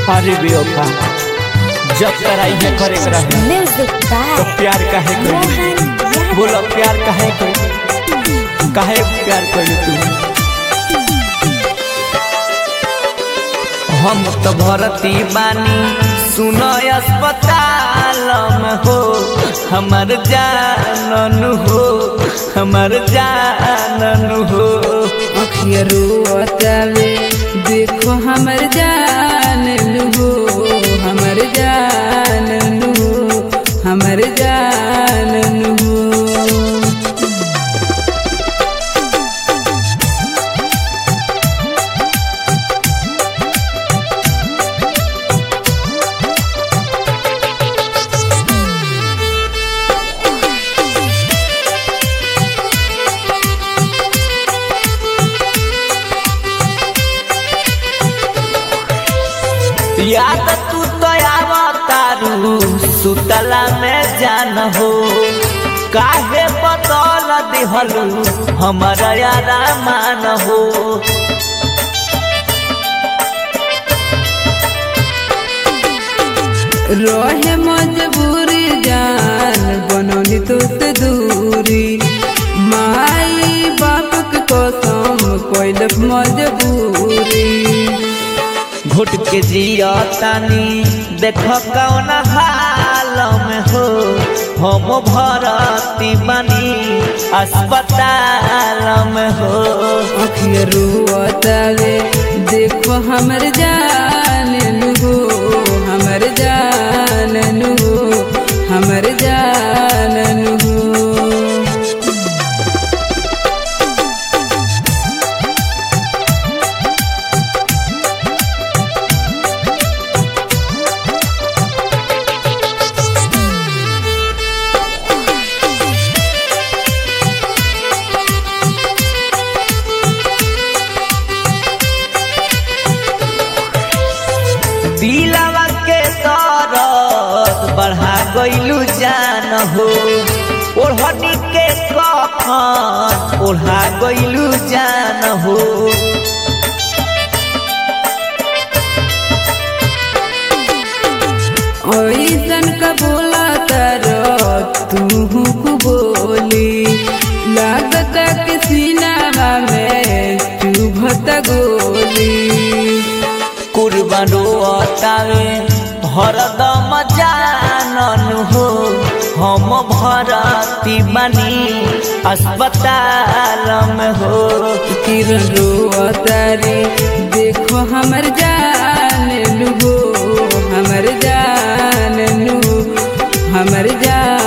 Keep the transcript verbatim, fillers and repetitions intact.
अरे बेवफा जब कराई है करे रहे तो प्यार काहे करी बोला प्यार काहे करी काहे प्यार करी तू हम तो भरती बानी सुनो अस्पताल में हो हमर जानन हो हमर जानन हो अखिया रोतावे देखो हमर जानन हो हमर जानन हो हमर जानन हो याद तू तो आवतारू सुतला में जान हो काहे बदल दिहलू हमारा यारा मान हो रहे मजबूरी जान बनौनी तो से दूरी माई बाप के कसम कोइलक मजबूरी घुट के जिया तानी देख कौन हाल में हो हम भरती बनी अस्पताल में हो अखिया रोतावे देखो हमर जानन हो हमर जानन हो हमर जानन हो दिलवा के दर्द बढ़ा गइलू जान हो ओढ़नी के कफन ओढ़ा गइलू जान हो ऐसन का बोला तारो तू को बोली लागत के सीनावा में चुभत गोली कुर्बानो अतावे हरदम जानन हो हम भरती बनी अस्पताल में हो किरण रोतारे देखो हमर जानन हो हमर जानन हो हमर जान